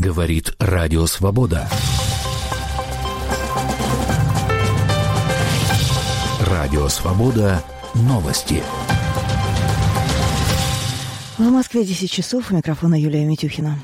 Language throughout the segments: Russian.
Говорит Радио Свобода. Радио Свобода. Новости. В Москве 10 часов. У микрофона Юлия Митюхина.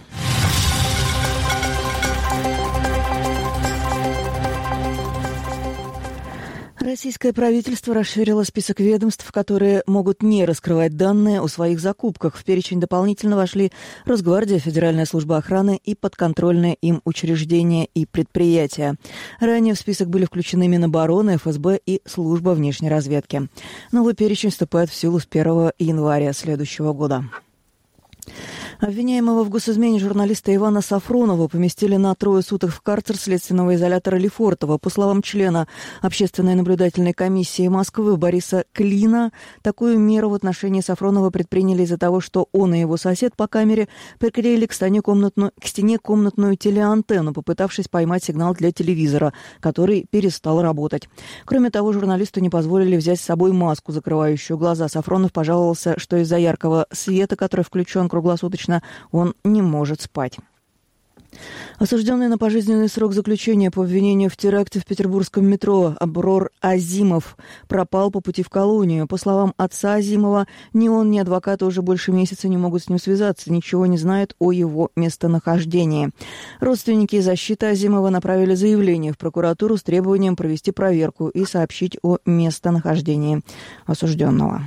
Российское правительство расширило список ведомств, которые могут не раскрывать данные о своих закупках. В перечень дополнительно вошли Росгвардия, Федеральная служба охраны и подконтрольные им учреждения и предприятия. Ранее в список были включены Минобороны, ФСБ и Служба внешней разведки. Новый перечень вступает в силу с 1 января следующего года. Обвиняемого в госизмене журналиста Ивана Сафронова поместили на 3 суток в карцер следственного изолятора Лефортово. По словам члена Общественной наблюдательной комиссии Москвы Бориса Клина, такую меру в отношении Сафронова предприняли из-за того, что он и его сосед по камере приклеили к стене комнатную телеантенну, попытавшись поймать сигнал для телевизора, который перестал работать. Кроме того, журналисту не позволили взять с собой маску, закрывающую глаза. Сафронов пожаловался, что из-за яркого света, который включен круглосуточно, он не может спать. Осужденный на пожизненный срок заключения по обвинению в теракте в петербургском метро Аброр Азимов пропал по пути в колонию. По словам отца Азимова, ни он, ни адвокаты уже больше месяца не могут с ним связаться, ничего не знают о его местонахождении. Родственники и защита Азимова направили заявление в прокуратуру с требованием провести проверку и сообщить о местонахождении осужденного.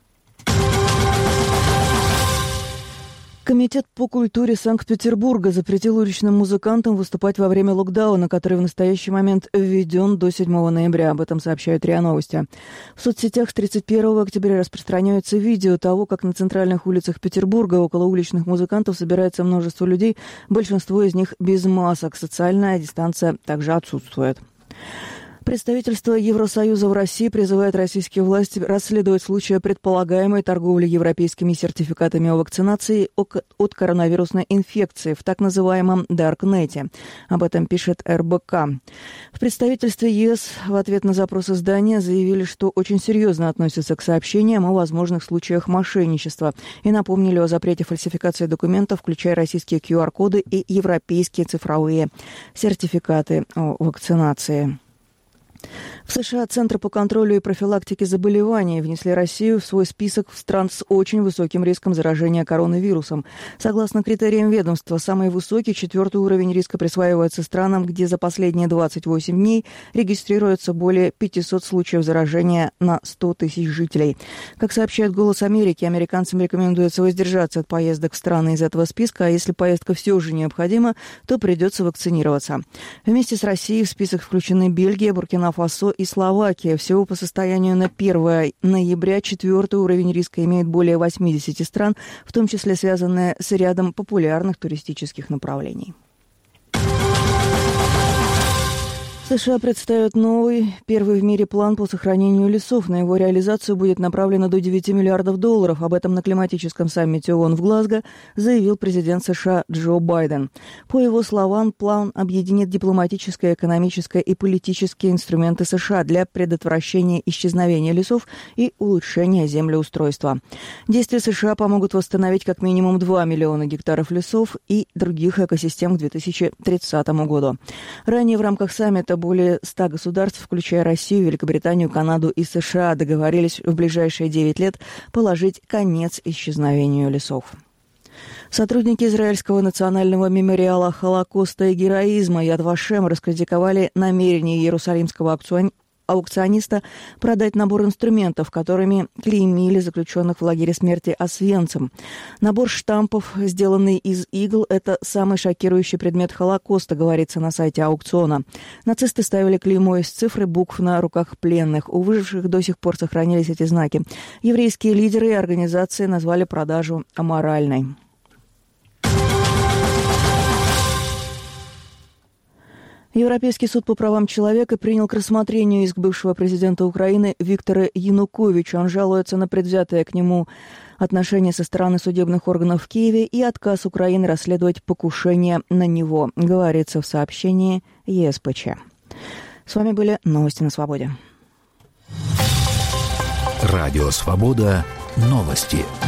Комитет по культуре Санкт-Петербурга запретил уличным музыкантам выступать во время локдауна, который в настоящий момент введен до 7 ноября. Об этом сообщают РИА Новости. В соцсетях с 31 октября распространяются видео того, как на центральных улицах Петербурга около уличных музыкантов собирается множество людей, большинство из них без масок. Социальная дистанция также отсутствует. Представительство Евросоюза в России призывает российские власти расследовать случаи предполагаемой торговли европейскими сертификатами о вакцинации от коронавирусной инфекции в так называемом Даркнете. Об этом пишет РБК. В представительстве ЕС в ответ на запрос издания заявили, что очень серьезно относятся к сообщениям о возможных случаях мошенничества и напомнили о запрете фальсификации документов, включая российские QR-коды и европейские цифровые сертификаты о вакцинации. В США Центр по контролю и профилактике заболеваний внесли Россию в свой список стран с очень высоким риском заражения коронавирусом. Согласно критериям ведомства, самый высокий, 4-й уровень риска присваивается странам, где за последние 28 дней регистрируется более 500 случаев заражения на 100 тысяч жителей. Как сообщает «Голос Америки», американцам рекомендуется воздержаться от поездок в страны из этого списка, а если поездка все же необходима, то придется вакцинироваться. Вместе с Россией в список включены Бельгия, Буркина-Фасо и Словакия. Всего по состоянию на 1 ноября 4-й уровень риска имеет более 80 стран, в том числе связанные с рядом популярных туристических направлений. США представят новый, первый в мире план по сохранению лесов. На его реализацию будет направлено до $9 миллиардов. Об этом на климатическом саммите ООН в Глазго заявил президент США Джо Байден. По его словам, план объединит дипломатическое, экономическое и политические инструменты США для предотвращения исчезновения лесов и улучшения землеустройства. Действия США помогут восстановить как минимум 2 миллиона гектаров лесов и других экосистем к 2030 году. Ранее в рамках саммита более 100 государств, включая Россию, Великобританию, Канаду и США, договорились в ближайшие 9 лет положить конец исчезновению лесов. Сотрудники Израильского национального мемориала Холокоста и героизма Яд Вашем раскритиковали намерение иерусалимского аукциониста продать набор инструментов, которыми клеймили заключенных в лагере смерти Освенцим. Набор штампов, сделанный из игл, это самый шокирующий предмет Холокоста, говорится на сайте аукциона. Нацисты ставили клеймо из цифр и букв на руках пленных. У выживших до сих пор сохранились эти знаки. Еврейские лидеры и организации назвали продажу аморальной. Европейский суд по правам человека принял к рассмотрению иск бывшего президента Украины Виктора Януковича. Он жалуется на предвзятое к нему отношение со стороны судебных органов в Киеве и отказ Украины расследовать покушение на него, говорится в сообщении ЕСПЧ. С вами были новости на Свободе. Радио Свобода. Новости.